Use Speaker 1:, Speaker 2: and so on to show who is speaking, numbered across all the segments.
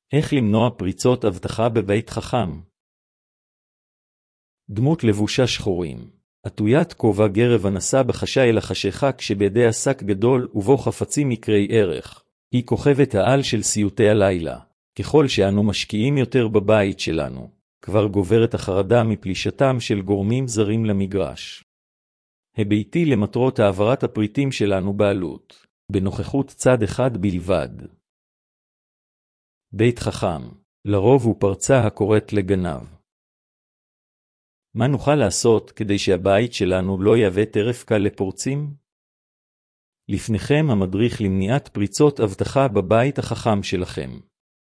Speaker 1: איך למנוע פריצות אבטחה בבית חכם? דמות לבושה שחורים. עטוית כובע גרב הנסה בחשאי אל החשיכה כשבידיה שק גדול ובו חפצים יקרי ערך. היא כוכבת העל של סיוטי הלילה. ככל שאנו משקיעים יותר בבית שלנו, כבר גוברת החרדה מפלישתם של גורמים זרים למגרש. הביתי למטרות העברת הפריטים שלנו בעלות, בנוכחות צד אחד בלבד. בית חכם, לרוב הוא פרצה הקוראת לגנב. מה נוכל לעשות כדי שהבית שלנו לא יהווה טרף קל לפורצים? לפניכם המדריך למניעת פריצות אבטחה בבית החכם שלכם.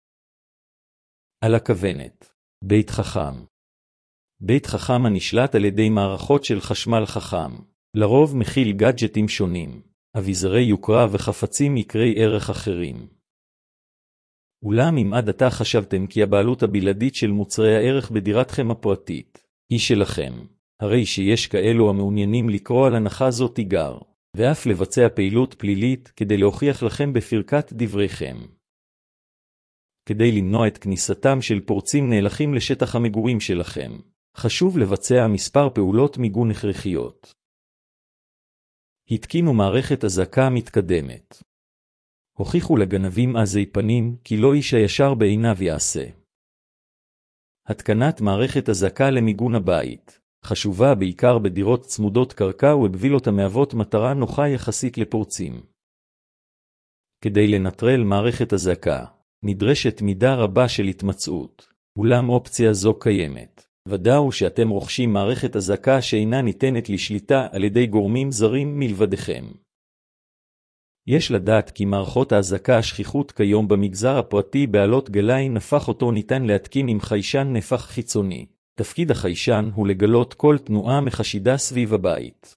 Speaker 1: על הכוונת. בית חכם. בית חכם הנשלט על ידי מערכות של חשמל חכם, לרוב מכיל גאדג'טים שונים, אביזרי יוקרה וחפצים יקרי ערך אחרים. אולם אם עד עתה חשבתם כי הבעלות הבלעדית של מוצרי הערך בדירתכם הפרטית היא שלכם, הרי שיש כאלו המעוניינים לקרוא על הנחה זו תיגר, ואף לבצע פעילות פלילית כדי להוכיח לכם בפרקת דבריכם. כדי למנוע את כניסתם של פורצים נהלכים לשטח המגורים שלכם, חשוב לבצע מספר פעולות מיגון הכרחיות. התקינו מערכת אזעקה מתקדמת. הוכיחו לגנבים עזי פנים כי לא איש הישר בעיניו יעשה. התקנת מערכת אזעקה למיגון הבית, חשובה בעיקר בדירות צמודות קרקע ובווילות המהוות מטרה נוחה יחסית לפורצים. כדי לנטרל מערכת אזעקה, נדרשת מידה רבה של התמצאות, אולם אופציה זו קיימת. ודאו שאתם רוכשים מערכת אזעקה שאינה ניתנת לשליטה על ידי גורמים זרים מלבדכם. יש לדעת כי מערכות האזעקה השכיחות כיום במגזר הפרטי בעלות גלאי נפח אותו ניתן להתקין עם חיישן נפח חיצוני. תפקיד החיישן הוא לגלות כל תנועה מחשידה סביב הבית.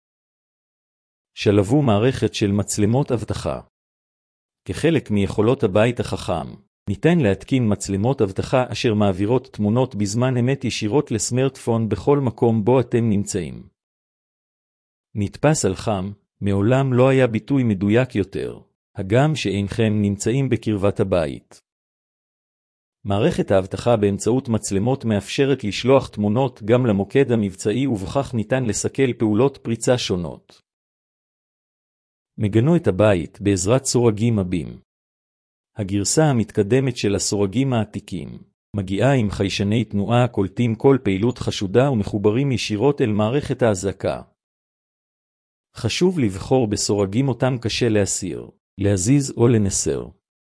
Speaker 1: שלבו מערכת של מצלמות אבטחה. כחלק מיכולות הבית החכם, ניתן להתקין מצלמות אבטחה אשר מעבירות תמונות בזמן אמת ישירות לסמארטפון בכל מקום בו אתם נמצאים. נתפס על חם, מעולם לא היה ביטוי מדויק יותר, הגם שאינכם נמצאים בקרבת הבית. מערכת האבטחה באמצעות מצלמות מאפשרת לשלוח תמונות גם למוקד המבצעי ובכך ניתן לסכל פעולות פריצה שונות. מגנו את הבית בעזרת סורגים עבים. הגרסה המתקדמת של הסורגים העתיקים מגיעה עם חיישני תנועה הקולטים כל פעילות חשודה ומחוברים ישירות אל מערכת האזעקה. חשוב לבחור בסורגים אותם קשה להסיר, להזיז או לנסר.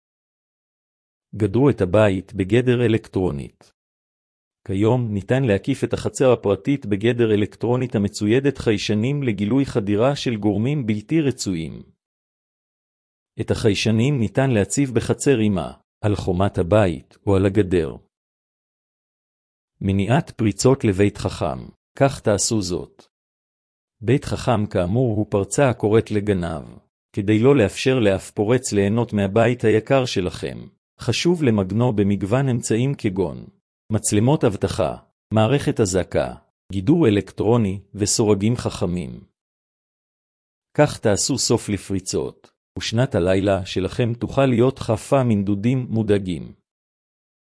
Speaker 1: גדרו את הבית בגדר אלקטרונית. כיום ניתן להקיף את החצר הפרטית בגדר אלקטרונית המצוידת חיישנים לגילוי חדירה של גורמים בלתי רצויים. את החיישנים ניתן להציב בחצר אימה, על חומת הבית או על הגדר. מניעת פריצות לבית חכם, כך תעשו זאת. בית חכם כאמור הוא פרצה הקוראת לגנב. כדי לא לאפשר לאף פורץ ליהנות מהבית היקר שלכם, חשוב למגנו במגוון אמצעים כגון מצלמות אבטחה, מערכת אזעקה, גידור אלקטרוני וסורגים חכמים. כך תעשו סוף לפריצות, ושנת הלילה שלכם תוכל להיות חפה מנדודים מודאגים.